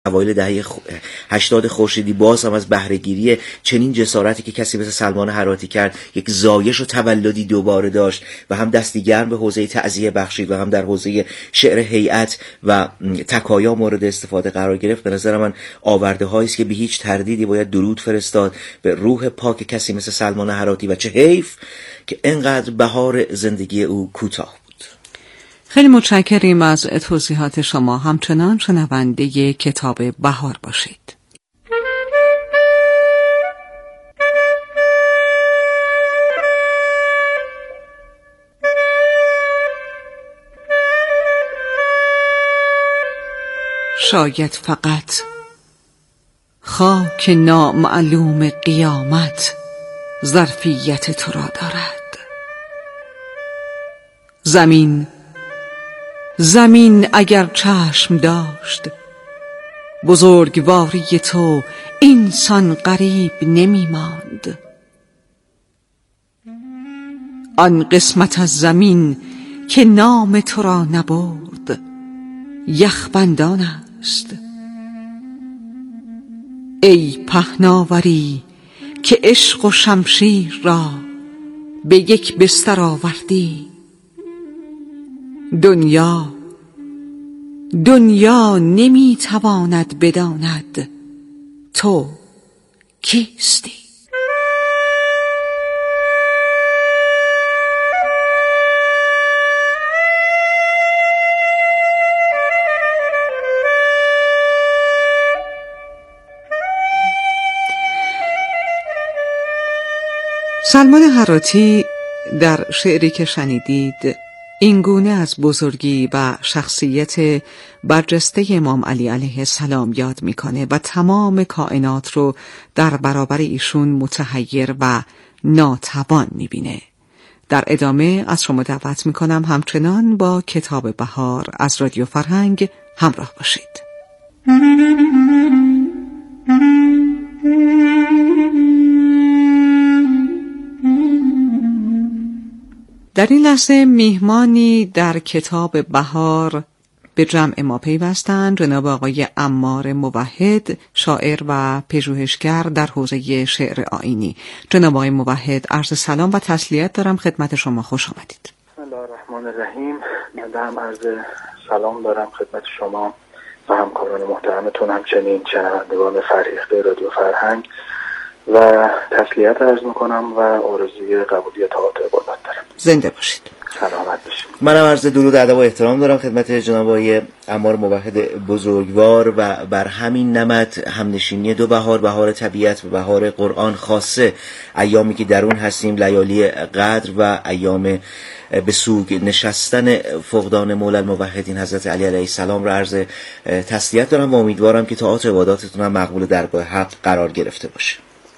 اوایل دهه 80 خورشیدی باز هم از بهره‌گیری چنین جسارتی که کسی مثل سلمان حراتی کرد یک زایش و تولدی دوباره داشت و هم دستی گرم به حوزه تعزیه بخشید و هم در حوزه شعر هیئت و تکایا مورد استفاده قرار گرفت. به نظر من آورده هایی است که به هیچ تردیدی باید درود فرستاد به روح پاک کسی مثل سلمان حراتی و چه حیف که اینقدر بهار زندگی او کوتاه. خیلی متشکریم از توضیحات شما. همچنان شنونده کتاب بهار باشید. شاید فقط خاک نامعلوم قیامت ظرفیت تو را دارد. زمین اگر چشم داشت بزرگواری تو اینسان غریب نمی ماند. آن قسمت از زمین که نام تو را نبرد یخبندان است. ای پهناوری که عشق و شمشیر را به یک بستر آوردی. دنیا نمی تواند بداند تو کیستی. سلمان حراتی در شعری که شنیدید این گونه از بزرگی و شخصیت برجسته امام علی علیه السلام یاد میکنه و تمام کائنات رو در برابر ایشون متحیر و ناتوان میبینه. در ادامه از شما دعوت میکنم همچنان با کتاب بهار از رادیو فرهنگ همراه باشید. در این لحظه میهمانی در کتاب بهار به جمع ما پیوستند. جناب آقای عمار موحد، شاعر و پژوهشگر در حوزه شعر آیینی. جناب آقای موحد، عرض سلام و تسلیت دارم خدمت شما. خوش آمدید. بسم الله الرحمن الرحیم. من هم عرض سلام دارم خدمت شما و همکاران محترمتون، همچنین شنوندگان فرهیخته رادیو فرهنگ، و تسلیت عرض میکنم و آرزوی قبولیت طاعات عبادت دارم. زنده باشید. سلامت باشید. منم عرض درود و ادب و احترام دارم خدمت جناب آقای عمار موحد بزرگوار و بر همین نمط همنشینی دو بهار، بهار طبیعت و بهار قرآن خاصه، ایامی که در اون هستیم، لیالی قدر و ایام به سوگ نشستن فقدان مولا الموحدین حضرت علی علیه السلام را عرض تسلیت دارم و امیدوارم که طاعات عباداتتون هم مقبول درگاه حق قرار گرفته باشه.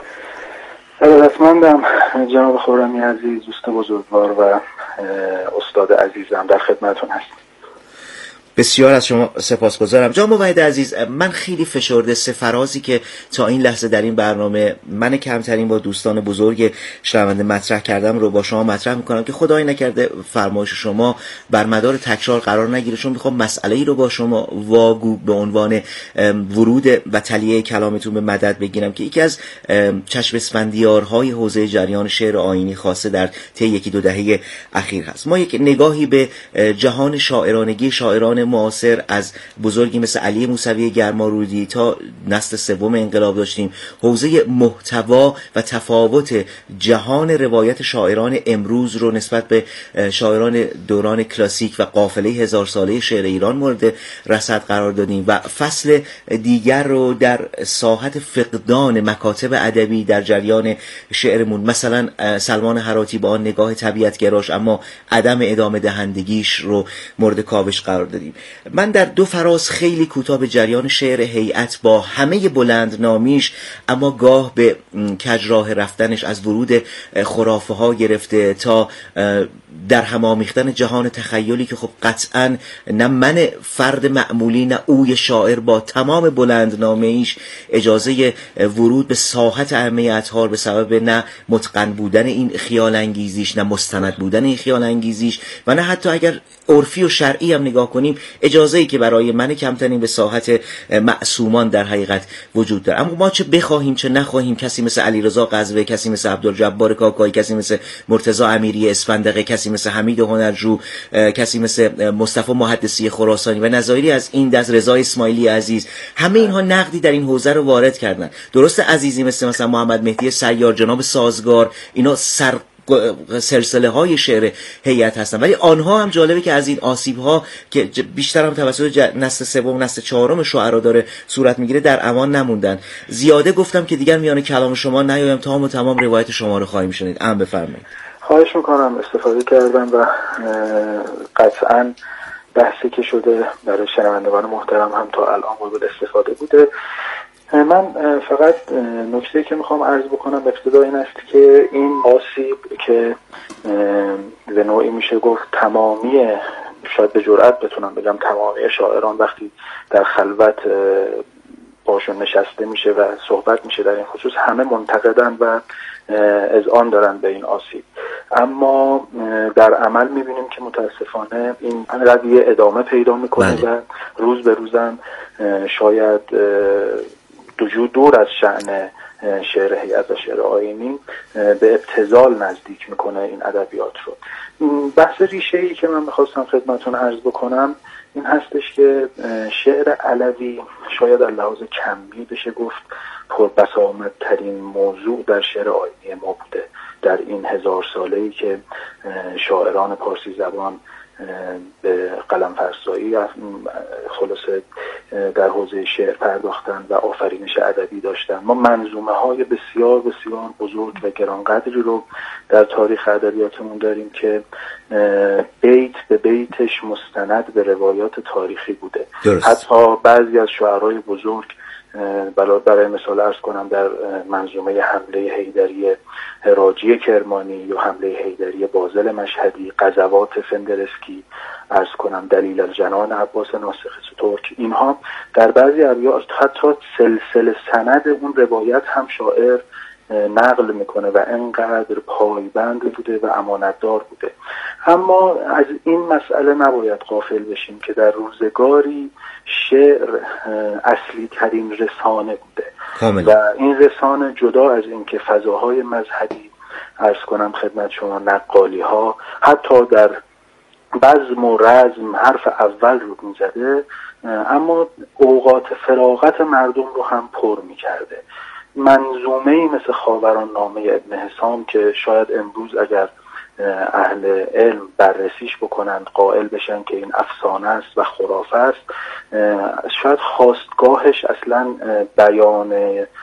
ارادتمندم جناب خرمی عزیز، دوست بزرگوار و استاد عزیزم، در خدمتتون هستم. بسیار از شما سپاسگزارم. جناب موحد عزیز، من خیلی فشرده فرازی که تا این لحظه در این برنامه من کمترین با دوستان بزرگ شنونده مطرح کردم رو با شما مطرح میکنم که خدای نکرده فرمایش شما بر مدار تکرار قرار نگیره، چون میخوام مسئله‌ای رو با شما واگو به عنوان ورود و تلیه کلامتون به مدد بگیرم که یکی از چشم اسفندیارهای حوزه جریان شعر آیینی خاصه در طی یکی دو دهه اخیر هست. ما یک نگاهی به جهان شاعرانگی شاعران معاصر از بزرگی مثل علی موسوی گرمارودی تا نسل سوم انقلاب داشتیم. حوزه محتوا و تفاوت جهان روایت شاعران امروز رو نسبت به شاعران دوران کلاسیک و قافله هزار ساله شعر ایران مورد رصد قرار دادیم و فصل دیگر رو در ساحت فقدان مکاتب ادبی در جریان شعرمون، مثلا سلمان حراتی با آن نگاه طبیعتگراش اما عدم ادامه دهندگیش رو مورد کاوش قرار دادیم. من در دو فراز خیلی کوتاه به جریان شعر هیئت با همه بلند نامیش اما گاه به کج راه رفتنش از ورود خرافه ها گرفته تا در هم آمیختن جهان تخیلی که خب قطعا نه من فرد معمولی نه اوی شاعر با تمام بلند نامیش اجازه ورود به ساحت ائمه اطهار به سبب نه متقن بودن این خیال انگیزیش، نه مستند بودن این خیال انگیزیش و نه حتی اگر عرفی و شرعی هم نگاه کنیم اجازه‌ای که برای من کمترین به ساحت معصومان در حقیقت وجود داره. اما ما چه بخواهیم چه نخواهیم، کسی مثل علیرضا قزوه، کسی مثل عبدالجبار کاکایی، کسی مثل مرتضی امیری اسفندقه، کسی مثل حمید هنرجو، کسی مثل مصطفی محدثی خراسانی و نظایری از این دست، رضا اسماعیلی عزیز، همه اینها نقدی در این حوزه رو وارد کردن. درست عزیزی مثلا محمد مهدی سیار، جناب سازگار، اینا سلسله های شعر هیئت هستن، ولی آنها هم جالبه که از این آسیب ها که بیشتر هم توسط نسل سوم نسل چهارم شاعرها داره صورت میگیره در امان نموندن. زیاده گفتم که دیگر میان کلام شما نیایم، تمام و تمام روایت شما رو خواهیم شنید. بفرمایید. خواهش میکنم. استفاده کردم و قطعاً بحثی که شده برای شنوندگان محترم هم تا الان قابل استفاده بوده. من فقط نکته که میخوام عرض بکنم به ابتدا این است که این آسیب که به نوعی میشه گفت تمامی، شاید به جرئت بتونم بگم تمامی شاعران وقتی در خلوت باشون نشسته میشه و صحبت میشه در این خصوص، همه منتقدن و اذعان دارن به این آسیب، اما در عمل میبینیم که متاسفانه این قضیه ادامه پیدا میکنه و روز به روزم شاید دور از شأن شعر هیئت و شعر آیینی به ابتذال نزدیک میکنه این ادبیات رو. بحث ریشه‌ای که من میخواستم خدمتتون عرض بکنم این هستش که شعر علوی شاید اللحاظ کمی بشه گفت پربسامدترین موضوع در شعر آیینی ما بوده در این 1000 ساله‌ای که شاعران پارسی زبان به قلم فرسایی خلاصه در حوزه شعر پرداختن و آفرینش ادبی داشتن. ما منظومه های بسیار بسیار بزرگ و گرانقدری رو در تاریخ ادبیاتمون داریم که بیت به بیتش مستند به روایات تاریخی بوده. درست. حتی بعضی از شعرهای بزرگ، برای مثال عرض کنم در منظومه حمله حیدری راجی کرمانی یا حمله حیدری بازل مشهدی، غزوات فندرسکی، عرض کنم دلیل الجنان عباس ناسخ ترک، اینها در بعضی ابیات حتی سلسله سند اون روایت هم شاعر نقل میکنه و انقدر پایبند بوده و امانتدار بوده. اما از این مسئله نباید غافل بشیم که در روزگاری شعر اصلی ترین رسانه بوده و این رسانه جدا از این که فضاهای مذهبی عرض کنم خدمت شما، نقالی ها حتی در بزم و رزم حرف اول رو میزده، اما اوقات فراغت مردم رو هم پر میکرده. منظومه‌ای مثل خاوران نامه ابن حسام که شاید امروز اگر اهل علم بررسیش بکنند قائل بشن که این افسانه است و خرافه است، شاید خواستگاهش اصلا بیان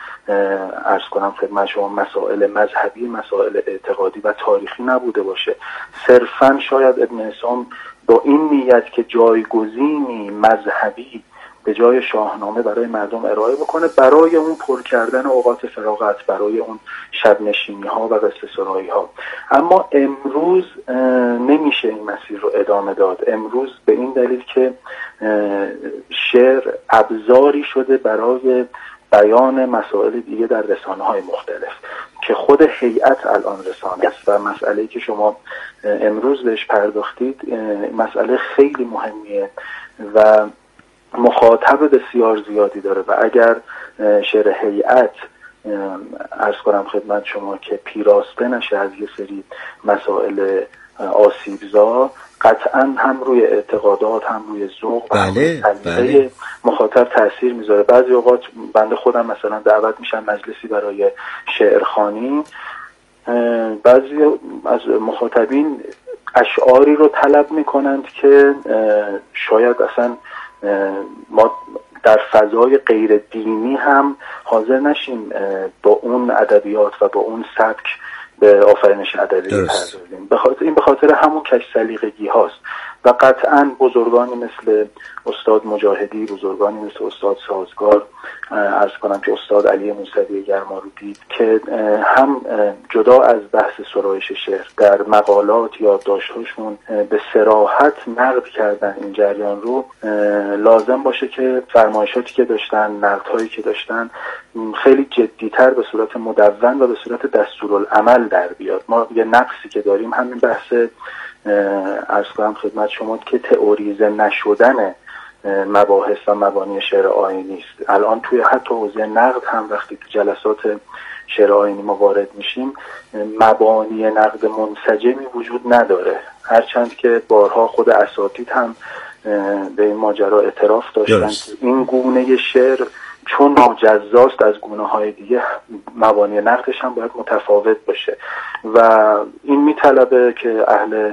عرض کنم خدمت شما مسائل مذهبی، مسائل اعتقادی و تاریخی نبوده باشه. صرفاً شاید ابن حسام با این نیت که جایگزینی مذهبی به جای شاهنامه برای مردم ارائه بکنه، برای اون پر کردن اوقات فراغت، برای اون شب نشینی ها و قصه سرایی ها. اما امروز نمیشه این مسیر رو ادامه داد. امروز به این دلیل که شعر ابزاری شده برای بیان مسائل دیگه در رسانه های مختلف که خود هیئت الان رسانه است و مسئله‌ای که شما امروز بهش پرداختید مسئله خیلی مهمیه و مخاطب بسیار زیادی داره و اگر شعر هیئت عرض کنم خدمت شما که پیراسته نشه از یه سری مسائل آسیبزا، قطعا هم روی اعتقادات هم روی ذوق بله. مخاطب تأثیر میذاره. بعضی اوقات بنده خودم مثلا دعوت میشم مجلسی برای شعرخوانی، بعضی از مخاطبین اشعاری رو طلب میکنند که شاید اصلا ما در فضای غیر دینی هم حاضر نشیم با اون ادبیات و با اون سبک به آفرینش ادبی پردازیم. این به خاطر همون کج سلیقگی هاست و قطعاً بزرگانی مثل استاد مجاهدی، بزرگانی مثل استاد سازگار، عرض کنم که استاد علی موسوی گرمارودی که هم جدا از بحث سرایش شعر در مقالات یادداشت‌هاشون به صراحت نقد کردن این جریان رو، لازم باشه که فرمایشاتی که داشتن، نقدهایی که داشتن خیلی جدی‌تر به صورت مدون و به صورت دستورالعمل در بیاد. ما یه نقصی که داریم همین بحث عرض کنم خدمت شما که تئوریزه نشدن مباحث و مبانی شعر آیینی است. الان توی حتی حوزه نقد هم وقتی که جلسات شعر آیینی ما وارد میشیم، مبانی نقد منسجمی وجود نداره، هرچند که بارها خود اساتید هم به این ماجرا اعتراف داشتن که این گونه شعر چون ناجزاست از گونه‌های دیگه، مبانی نقدش هم باید متفاوت باشه و این میطلبه که اهل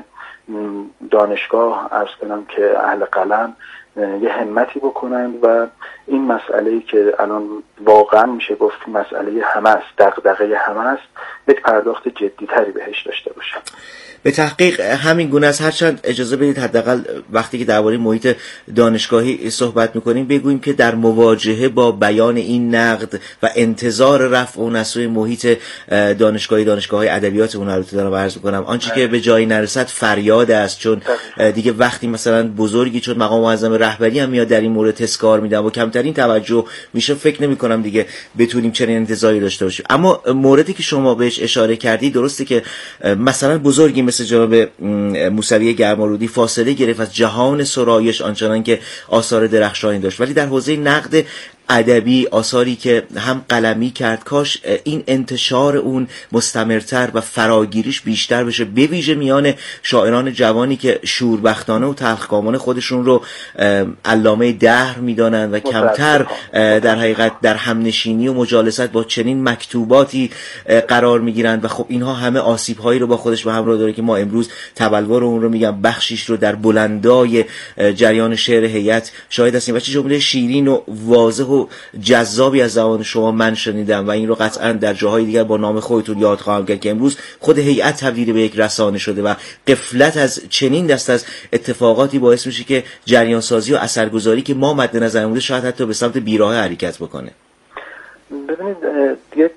دانشگاه عرض کنم که اهل قلم یه همتی بکنن و این مسئله‌ای که الان واقعا میشه گفت مسئله همه است، دغدغه همه است، یک پرداخت جدی‌تری بهش داشته باشن. به تحقیق همین گونه است. هرچند اجازه بدید حداقل وقتی که درباره محیط دانشگاهی صحبت می‌کنیم بگوییم که در مواجهه با بیان این نقد و انتظار رفع و نسوی محیط دانشگاه‌های ادبیات اون رو دارم عرض می‌کنم، آنچه که به جایی نرسد فریاد است، چون دیگه وقتی مثلا بزرگی چون مقام معظم رهبری هم میاد در این مورد تذکار میدن و کمترین توجه میشه، فکر نمی‌کنم دیگه بتونیم چنین انتظاری داشته باشیم. اما موردی که شما بهش اشاره کردی درسته که مثلا بزرگی مثل جناب موسوی گرمارودی فاصله گرفت از جهان سرایش آنچنان که آثار درخشانی داشت، ولی در حوزه نقد ادبی آثاری که هم قلمی کرد، کاش این انتشار اون مستمرتر و فراگیریش بیشتر بشه، به ویژه میان شاعران جوانی که شوربختانه و تلخکامانه خودشون رو علامه دهر میدانن و کمتر در حقیقت در همنشینی و مجالست با چنین مکتوباتی قرار میگیرند و خب اینها همه آسیب‌هایی رو با خودش به همراه داره که ما امروز تبلور اون رو میگم بخشیش رو در بلندای جریان شعر هیئت شاهد هستیم و چه جمله شیرین و واضح و جذابی از زبان شما من شنیدم و این رو قطعا در جاهای دیگر با نام خودتون یاد خواهم کرد که امروز خود هیئت تبدیل به یک رسانه شده و غفلت از چنین دست از اتفاقاتی باعث میشه که جریان سازی و اثرگذاری که ما مد نظرمون بوده شاید حتی به سمت بیراه حرکت بکنه. ببینید یک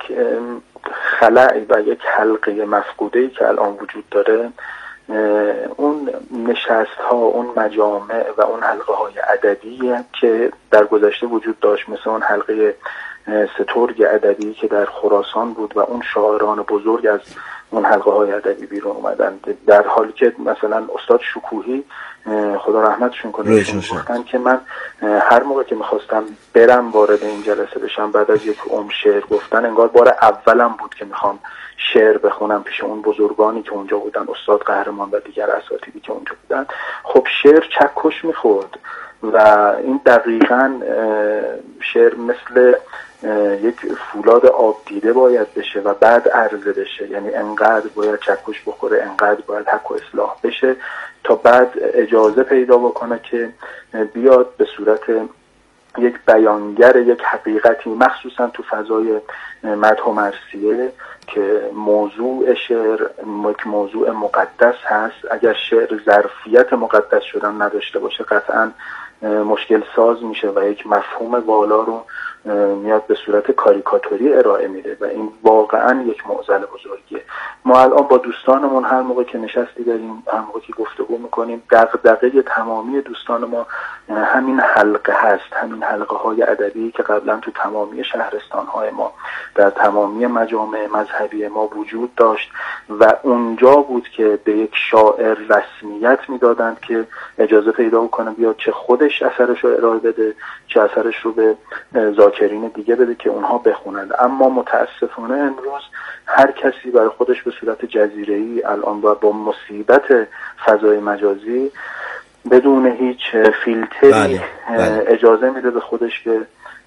خلأ و یک حلقه مفقوده‌ای که الان وجود داره، اون نشست ها، اون مجامع و اون حلقه های ادبی که در گذشته وجود داشت، مثل اون حلقه سترگ ادبی که در خراسان بود و اون شاعران بزرگ از اون حلقه های ادبی بیرون اومدن، در حالی که مثلا استاد شکوهی خدا رحمتشون کنه گفتن که من هر موقع که میخواستم برم وارد این جلسه بشم بعد از یک شعر گفتن، انگار بار اولم بود که میخوام شعر بخونم پیش اون بزرگانی که اونجا بودن، استاد قهرمان و دیگر اساتیدی که اونجا بودن. خب شعر چکش میخورد و این دقیقاً شعر مثل یک فولاد آب دیده باید بشه و بعد عرضه بشه، یعنی انقدر باید چکش بخوره، انقدر باید حق و اصلاح بشه تا بعد اجازه پیدا بکنه که بیاد به صورت یک بیانگر یک حقیقتی، مخصوصا تو فضای مدح و مرثیه که موضوع شعر یک موضوع مقدس هست. اگر شعر ظرفیت مقدس شدن نداشته باشه قطعا مشکل ساز میشه و یک مفهوم والا رو میاد به صورت کاریکاتوری ارائه میده و این واقعا یک معضل بزرگیه. ما الان با دوستانمون هر موقع که نشستی داریم، هر موقع که گفتگو میکنیم، دغدغه تمامی دوستان ما همین حلقه هست، همین حلقه های ادبی که قبلا تو تمامی شهرستان های ما، در تمامی مجامع مذهبی ما وجود داشت و اونجا بود که به یک شاعر رسمیت میدادند که اجازه پیدا کنه بیاد چه خودش اثرش رو ارائه بده، چه اثرش رو به ذاکرین دیگه بده که اونها بخونند. اما متاسفانه امروز هر کسی برای خودش به صورت جزیره‌ای الان با مصیبت فضای مجازی بدون هیچ فیلتری اجازه میده به خودش که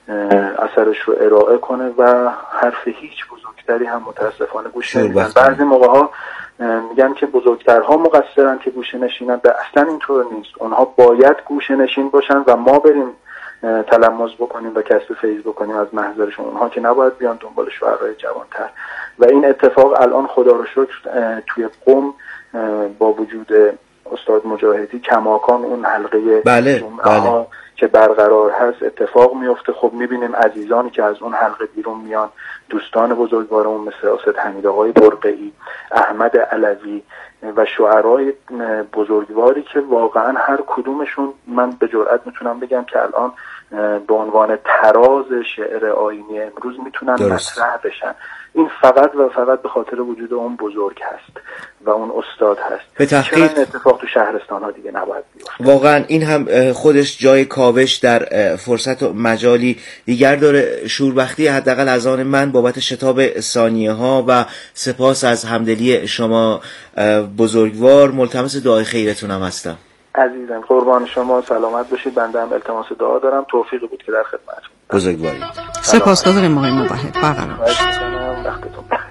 اثرش رو ارائه کنه و حرف هیچ بزرگتری هم متاسفانه گوش نمیدن. بعضی موقع ها میگن که بزرگترها مقصرن که گوشه نشینن، اصلا اینطور نیست. اونها باید گوشه نشین باشن و ما بریم تلمس بکنیم و کسب فیض بکنیم از محضرشون، اونها که نباید بیان دنبال شعرهای جوانتر. و این اتفاق الان خدا رو شکر توی قم با وجود استاد مجاهدی کماکان اون حلقه بله، جمعه ها که برقرار هست اتفاق میفته. خب میبینیم عزیزانی که از اون حلقه بیرون میان، دوستان بزرگوارمون مثل استاد حمید آقای برقعی، احمد علوی و شعرای بزرگواری که واقعا هر کدومشون من به جرئت میتونم بگم که الان به عنوان تراز شعر آیینی امروز میتونن مطرح بشن. این فقط و فقط به خاطر وجود اون بزرگ هست و اون استاد هست. به تحقیق این اتفاق تو شهرستان ها دیگه نباید بیفته. واقعا این هم خودش جای کاوش در فرصت و مجالی دیگر داره. شوربختی حداقل از آن من بابت شتاب ثانیه ها و سپاس از همدلی شما بزرگوار. ملتمس دعای خیرتون هم هستم. عزیزم قربان شما، سلامت باشید. بنده هم التماس دعا دارم. توفیقی بود که در خدمتتون. بزرگواری. سپاسگزارم آقای موحد. برقرار باشید. وقتتون بخیر.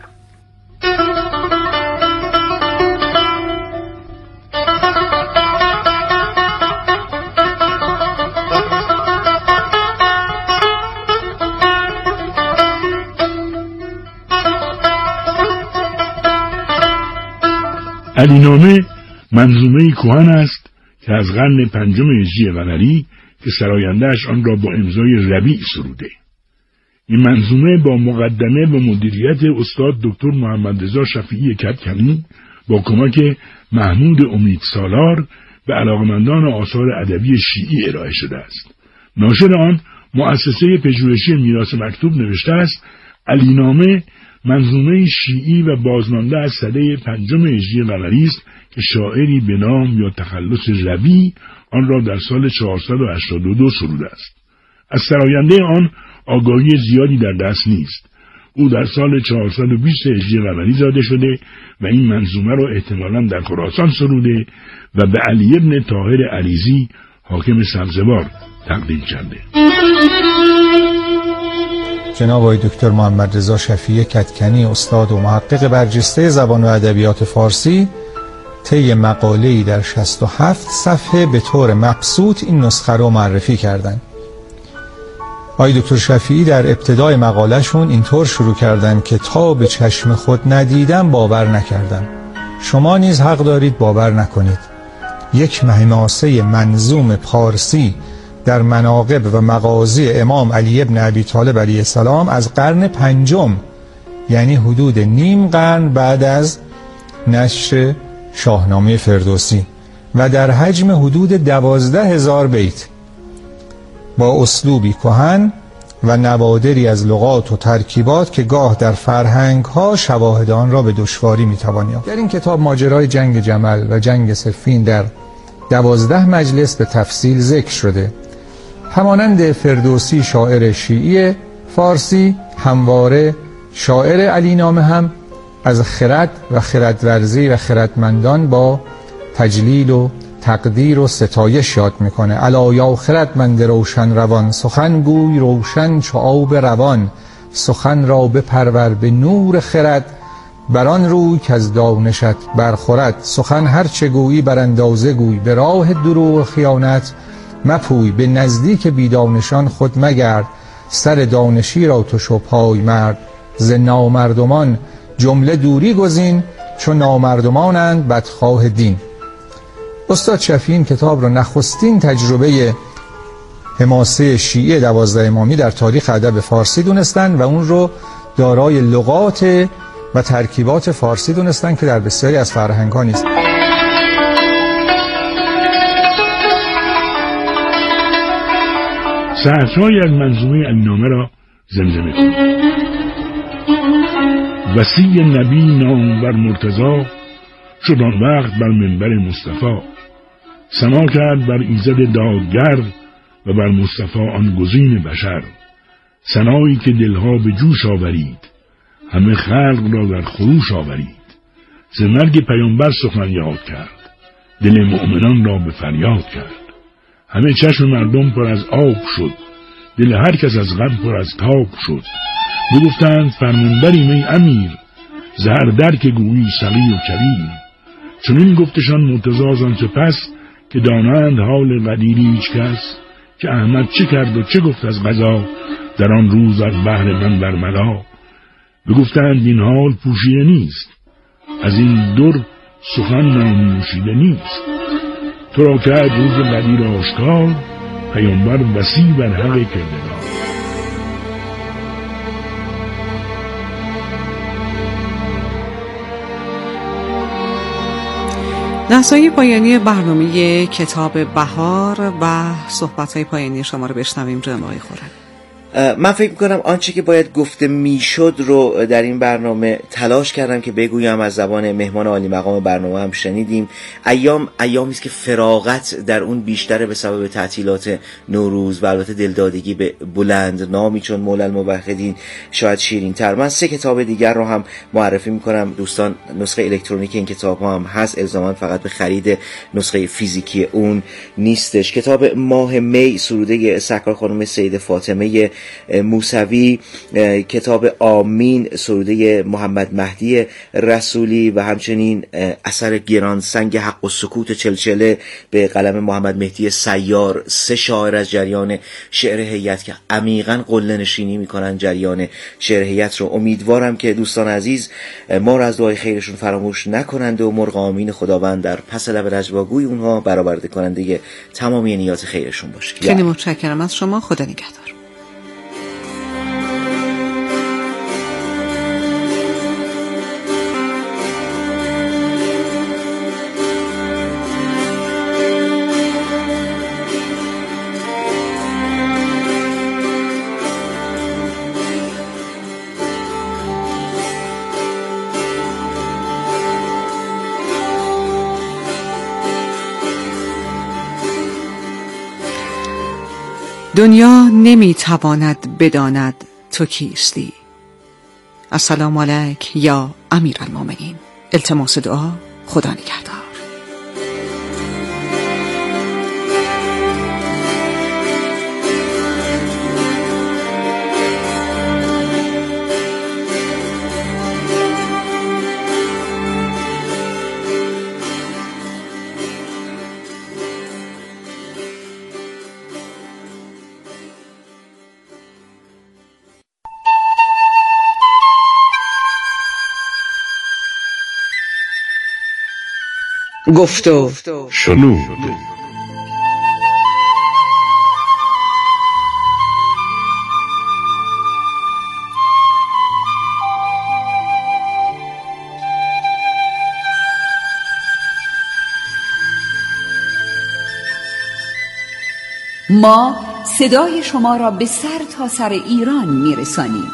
علی‌نامه منظومه‌ای کهن است که از قرن 5 هجری قمری که سراینده‌اش آن را با امضای ربیع سروده. این منظومه با مقدمه و مدیریت استاد دکتر محمد رضا شفیعی کدکنی با کمک محمود امیدسالار به علاقمندان آثار ادبی شیعی ارائه شده است. ناشر آن مؤسسه پژوهشی میراث مکتوب نوشته است: علی‌نامه منظومه شیعی و بازمانده از سده 5 هجری قمری است که شاعری به نام یا تخلص ربیع آن را در سال 482 سروده است. از سراینده آن آگاهی زیادی در دست نیست. او در سال 420 هجری قمری زاده شده و این منظومه را احتمالاً در خراسان سروده و به علی ابن طاهر علیزی حاکم سبزوار تقدیم کرده. جناب آقای دکتر محمد رضا شفیعی کدکنی، استاد و محقق برجسته زبان و ادبیات فارسی، طی مقاله‌ای در 67 صفحه به طور مبسوط این نسخه رو معرفی کردند. آقای دکتر شفیعی در ابتدای مقالهشون اینطور شروع کردن که تا به چشم خود ندیدم باور نکردم. شما نیز حق دارید باور نکنید. یک حماسه منظوم پارسی در مناقب و مغازی امام علی ابن ابی طالب علیه السلام از قرن 5، یعنی حدود نیم قرن بعد از نشر شاهنامه فردوسی و در حجم حدود 12,000 بیت، با اسلوبی کهن و نوادری از لغات و ترکیبات که گاه در فرهنگ ها شواهد آن را به دشواری میتوان یافت. در این کتاب ماجرای جنگ جمل و جنگ صفین در 12 مجلس به تفصیل ذکر شده. همانند فردوسی شاعر شیعی فارسی، همواره شاعر علی‌نامه هم از خرد و خردورزی و خردمندان با تجلیل و تقدیر و ستایش یاد میکنه. الا یا خردمند روشن روان، سخن گوی روشن چو آب روان، سخن را بپرور به نور خرد، بران روی که از دانشت برخورد. سخن هر چه گویی بر اندازه گوی، به راه دروغ و خیانت مپوی. به نزدیک بیدانشان خود مگرد، سر دانشی را تو شو پای مرد. ز نامردمان جمله دوری گزین، چون نامردمانند بدخواه دین. استاد شفیعی این کتاب را نخستین تجربه حماسه شیعه 12 امامی در تاریخ ادب فارسی دونستن و اون رو دارای لغات و ترکیبات فارسی دونستن که در بسیاری از فرهنگ‌ها نیست. سطرهایی از منظومه علی‌نامه را زمزمه کنید. وصی نبی نامور مرتضی، شد آن وقت بر منبر مصطفی. ثنا کرد بر ایزد دادگر و بر مصطفی آن گزین بشر. ثنایی که دلها به جوش آورید، همه خلق را در خروش آورید. ز مرگ پیامبر سخن یاد کرد، دل مؤمنان را به فریاد کرد. همه چشم مردم پر از آب شد، دل هر کس از غم پر از تاب شد. بگفتند فرمانبریم ای امیر، زهر در که گویی سقی و کبیر. چنین گفتشان مرتضی آن سپس، که دانند حال قدیری هیچ کس. که احمد چه کرد و چه گفت از قضا، در آن روز از بهر من بر ملا. بگفتند این حال پوشیده نیست، از این در سخن نانوشیده نیست. تو را کرد روز قدیر آشکار، پیامبر وسیع بر حق کردگار. لحظه‌های پایانی برنامه کتاب بهار و صحبت‌های پایانی شما رو بشنویم جناب آقای خورم. من فکر میکنم آنچه که باید گفته میشد رو در این برنامه تلاش کردم که بگویم. از زبان مهمان عالی مقام برنامه هم شنیدیم. ایامی است که فراغت در اون بیشتره به سبب تعطیلات نوروز و البته دلدادگی به بلند نامی چون مولا الموحدین شاید شیرین تر. من 3 کتاب دیگر رو هم معرفی میکنم دوستان. نسخه الکترونیک این کتاب ها هم هست، الزاما فقط به خرید نسخه فیزیکی اون نیستش. کتاب ماه می سروده سرکار خانم سید فاطمه موسوی، کتاب آمین سروده محمد مهدی رسولی و همچنین اثر گران سنگ حق و سکوت چلچله به قلم محمد مهدی سیار. 3 شاعر از جریان شعر هیئت که عمیقاً قله نشینی میکنن جریان شعر هیئت رو. امیدوارم که دوستان عزیز ما رو از دعای خیرشون فراموش نکنند و مرغ آمین خداوند در پس لب رجواگوی اونها برآورده کننده تمامی نیات خیرشون باشه. خیلی متشکرم از شما. خدا نگهدار. دنیا نمیتواند بداند تو کیستی. السلام علیک یا امیرالمومنین. التماس دعا. خدا نگهدار. گفتو شنود. ما صدای شما را به سر تا سر ایران میرسانیم.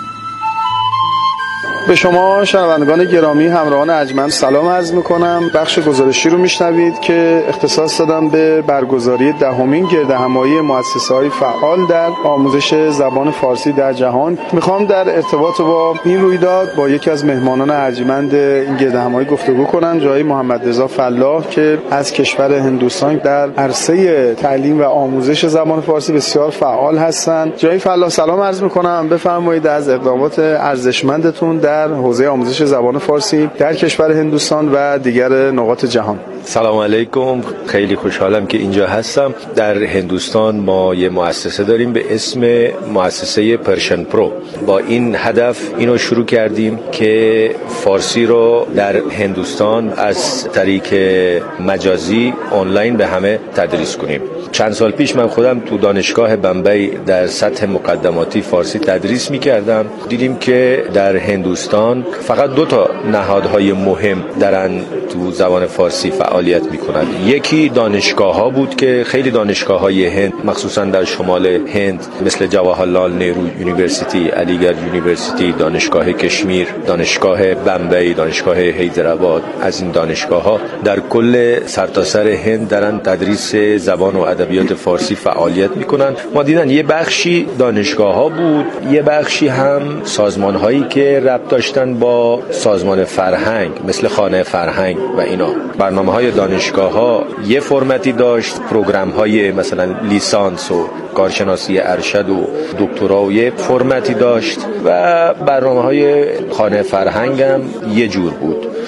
به شما شنوندگان گرامی همراهان ارجمند سلام عرض میکنم. بخش گزارشی رو میشنوید که اختصاص دادم به برگزاری 10مین گردهمایی مؤسسه‌های فعال در آموزش زبان فارسی در جهان. میخوام در ارتباط با این رویداد با یکی از مهمانان ارجمند این گردهمایی گفتگو کنم، جناب محمد رضا فلاح که از کشور هندوستان در عرصه تعلیم و آموزش زبان فارسی بسیار فعال هستند. جناب فلاح سلام عرض میکنم. بفرمایید از اقدامات ارزشمندتون در حوزه آموزش زبان فارسی در کشور هندوستان و دیگر نقاط جهان. سلام علیکم، خیلی خوشحالم که اینجا هستم. در هندوستان ما یه مؤسسه داریم به اسم مؤسسه پرشن پرو. با این هدف اینو شروع کردیم که فارسی رو در هندوستان از طریق مجازی آنلاین به همه تدریس کنیم. چند سال پیش من خودم تو دانشگاه بمبئی در سطح مقدماتی فارسی تدریس می‌کردم. دیدیم که در هندوستان فقط 2 نهادهای مهم دارن تو زبان فارسی فعالیت میکنند. یکی دانشگاه‌ها بود که خیلی دانشگاه‌های هند مخصوصا در شمال هند مثل جواهرلال نهرو یونیورسیتی، علیگڑھ یونیورسیتی، دانشگاه کشمیر، دانشگاه بمبئی، دانشگاه حیدرآباد، از این دانشگاه‌ها در کل سرتاسر هند دارن تدریس زبان و ادبیات فارسی فعالیت میکنن. ما دیدن یه بخشی دانشگاه‌ها بود، یه بخشی هم سازمان‌هایی که ربط داشتن با سازمان فرهنگ مثل خانه فرهنگ و اینا. برنامه‌های دانشگاه‌ها یه فرمتی داشت، پروگرام‌های مثلا لیسانس و کارشناسی ارشد و دکترا و یه فرمتی داشت و برنامه‌های خانه فرهنگ هم یه جور بود.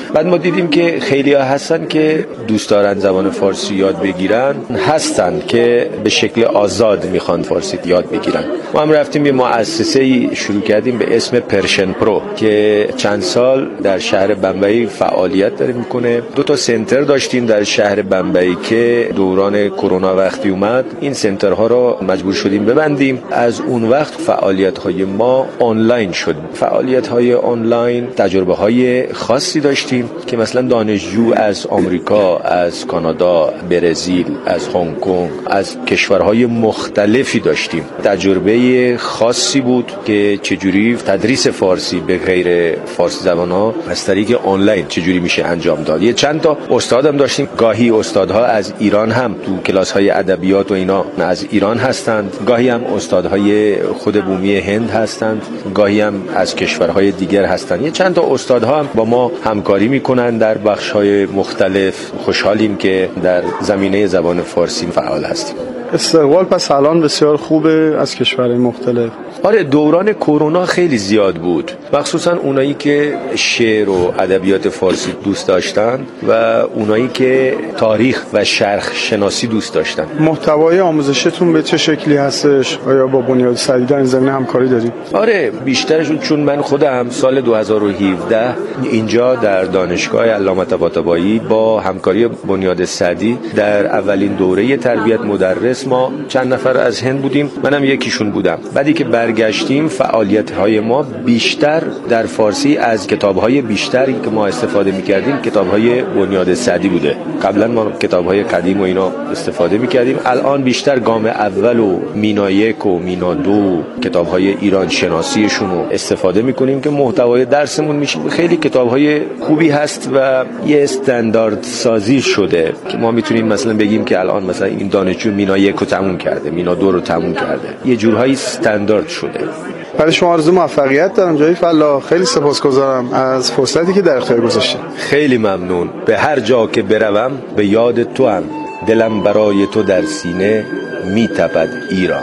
بعد ما دیدیم که خیلی ها هستن که دوست دارن زبان فارسی یاد بگیرن، هستن که به شکل آزاد میخوان فارسی یاد بگیرن. ما هم رفتیم یه مؤسسه‌ای شروع کردیم به اسم پرشن پرو که چند سال در شهر بمبئی فعالیت داره میکنه. 2 سنتر داشتیم در شهر بمبئی که دوران کرونا وقتی اومد این سنترها رو مجبور شدیم ببندیم. از اون وقت فعالیت‌های ما آنلاین شد. فعالیت‌های آنلاین تجربه‌های خاصی داشتیم که مثلا دانشجو از آمریکا، از کانادا، برزیل، از هنگ کنگ، از کشورهای مختلفی داشتیم. تجربه خاصی بود که چجوری تدریس فارسی به غیر فارسی زبان‌ها از طریق آنلاین چجوری میشه انجام داد. یه چند تا استادم داشتیم. گاهی استادها از ایران هم تو کلاس‌های ادبیات و اینا از ایران هستند، گاهی هم استادهای خود بومی هند هستند، گاهی هم از کشورهای دیگر هستند. یه چند تا استادها هم با ما همکاری میکنن در بخش‌های مختلف. خوشحالیم که در زمینه زبان فارسی فعال هستیم. استقبال پس الان بسیار خوبه از کشورهای مختلف. آره، دوران کرونا خیلی زیاد بود، مخصوصا اونایی که شعر و ادبیات فارسی دوست داشتن و اونایی که تاریخ و شرق شناسی دوست داشتن. محتوای آموزشتون به چه شکلی هستش؟ آیا با بنیاد سعدی در این زمینه همکاری دارید؟ آره، بیشترشون، چون من خودم سال 2017 اینجا در دانشگاه علامه طباطبایی با همکاری بنیاد سعدی در اولین دوره تربیت مدرس ما چند نفر از هند بودیم، منم یکیشون بودم. بعدی که برگشتیم فعالیت‌های ما بیشتر در فارسی از کتاب‌های بیشتری که ما استفاده می‌کردیم کتاب‌های بنیاد سعدی بوده. قبلا ما کتاب‌های قدیم و اینا استفاده می‌کردیم، الان بیشتر گام اول و مینا 1 و مینا 2 کتاب‌های ایران شناسیشون رو استفاده می‌کنیم که محتوای درسمون میشه. خیلی کتاب‌های خوبی هست و یه استاندارد سازی شده که ما می‌تونیم مثلا بگیم که الان مثلا این دانشجو مینا 1 رو تموم کرده، مینا 2 رو تموم کرده، یه جورهایی استاندارد شده. برای شما آرزو موفقیت دارم جای فلا. خیلی سپاسگزارم از فرصتی که در اختیار گذاشتید. خیلی ممنون. به هر جا که بروم به یاد تو هم، دلم برای تو در سینه میتپد ایران.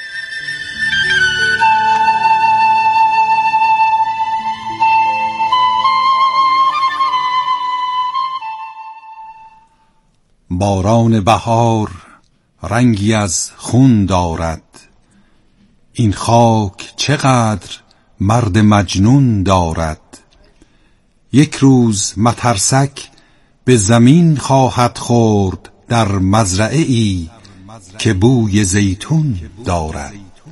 باران بهار رنگی از خون دارد، این خاک چقدر مرد مجنون دارد. یک روز مترسک به زمین خواهد خورد در مزرعه ای که بوی زیتون دارد.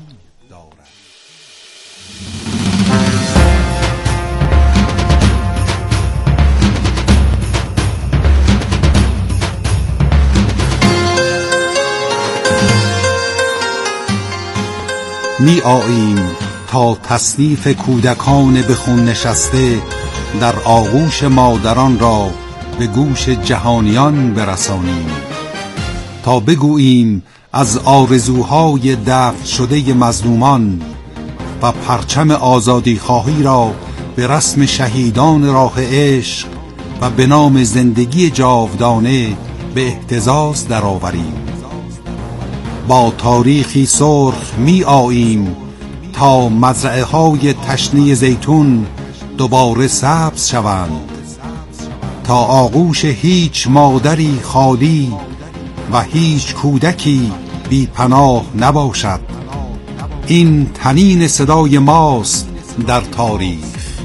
می آییم تا تصنیف کودکان به خون نشسته در آغوش مادران را به گوش جهانیان برسانیم، تا بگوییم از آرزوهای دفن شده مظلومان و پرچم آزادی خواهی را به رسم شهیدان راه عشق و به نام زندگی جاودانه به اهتزاز درآوریم. با تاریخی سرخ می آییم تا مزرعه های تشنه زیتون دوباره سبز شوند، تا آغوش هیچ مادری خالی و هیچ کودکی بی پناه نباشد. این طنین صدای ماست در تاریخ.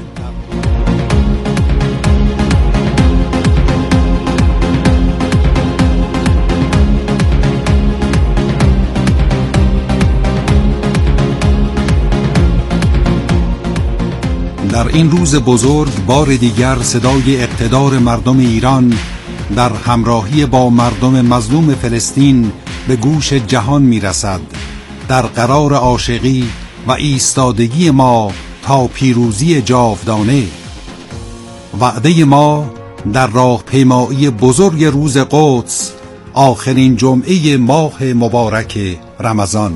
در این روز بزرگ بار دیگر صدای اقتدار مردم ایران در همراهی با مردم مظلوم فلسطین به گوش جهان میرسد. در قرار عاشقی و ایستادگی ما تا پیروزی جاودانه، وعده ما در راه پیمایی بزرگ روز قدس، آخرین جمعه ماه مبارک رمضان.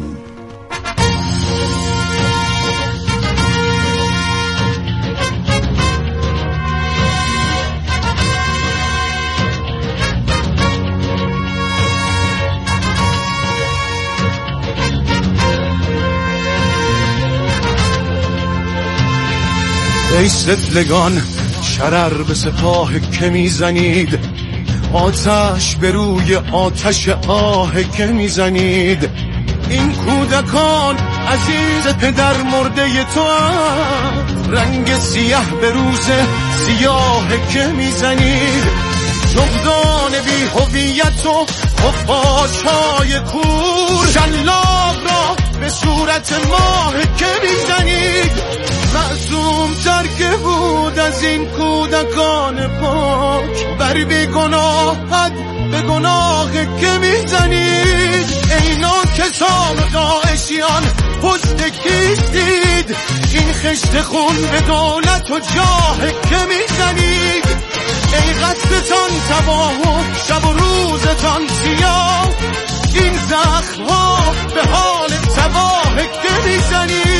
ای سفلگان شرر به سپاه که میزنید، آتش به روی آتش آه که میزنید. این کودکان عزیز پدر مرده تو هم، رنگ سیاه به روز سیاه که میزنید. جغدان بی هویت و خفاشهای کور، شلاق را به صورت ماه که میزنید. معصوم تر که بود از این کودکان پاک، بر بیگناهت به گناه که میزنید. اینا کسان و داعشیان پشت کیستید، این خشت خون به دولت و جاه که میزنید. ای قصدتان تباه و شب و روزتان سیاه، این زخم ها به حال تباه که میزنید.